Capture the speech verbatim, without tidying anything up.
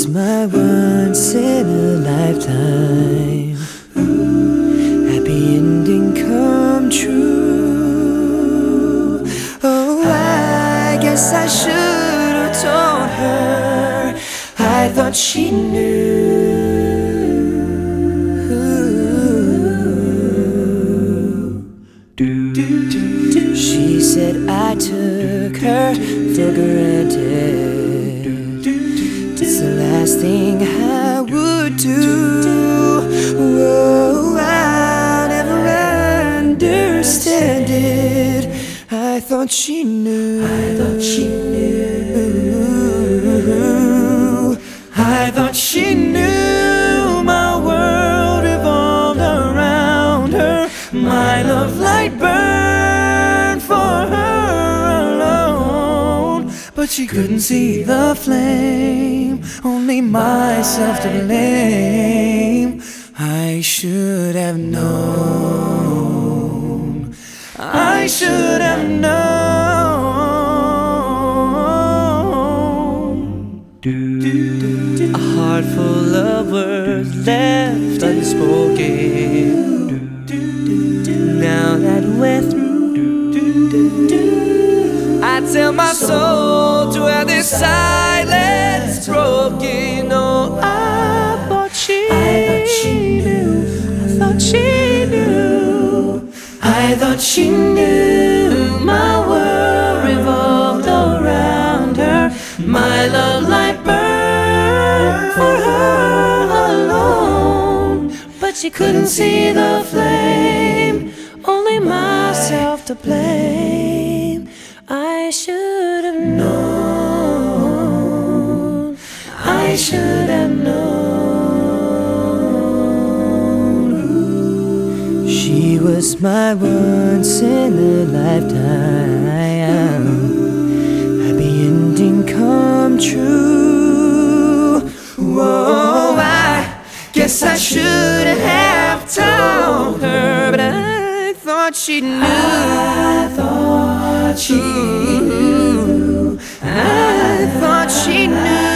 was my once in a lifetime happy ending come true. Oh, I guess I should have told her. I thought she knew. She said I took her for granted. It's the last thing I would do. Whoa, I'll never understand it. I thought she knew. I thought she knew. I thought she knew. My world revolved around her. My love light burned for her alone, but she couldn't see the flame. Only myself to blame. I should have known. I should have known. A heart full of words left unspoken. Now that we're through, I tell my soul to have this silence broken. Oh, I thought she, I thought she knew. I thought she knew. I thought she knew. My world revolved around her. My love light burned for her alone, but she couldn't see the flame. Only myself to blame. I should have known. I should have known. She was my once in a lifetime happy ending come true. Whoa, I guess I should have told her, but I I thought she knew. I thought she knew. I thought she knew.